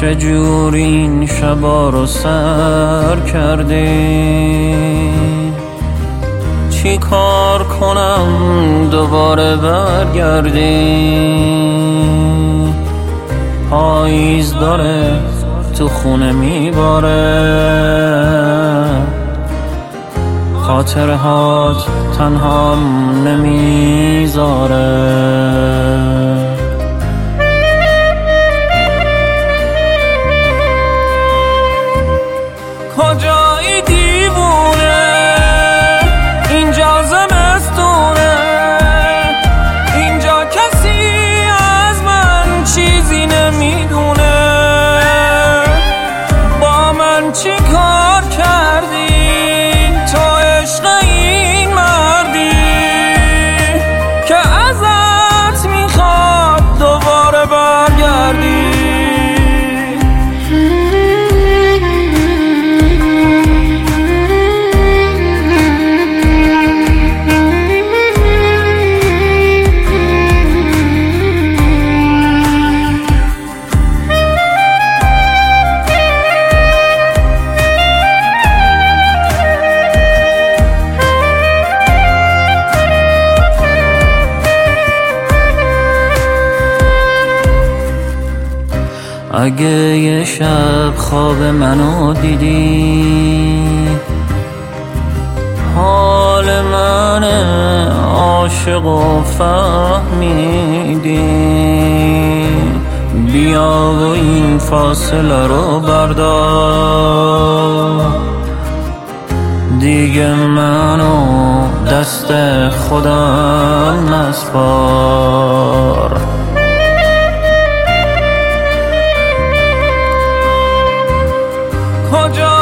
چجوری این شبا رو سر کردی؟ چی کار کنم دوباره برگردی؟ پاییز داره تو خونه میباره، خاطرهات تنهام نمیذاره. کجایی دیوونه؟ اینجا زمستونه، اینجا کسی از من چیزی نمیدونه. با من چی کار کردی تو عشق این مردی که ازت میخواد دوباره برگردی؟ اگه یه شب خواب منو دیدی، حال من عاشق و فهمیدی، بیا و این فاصله رو بردار. دیگه منو دست خودم نسپار. کجا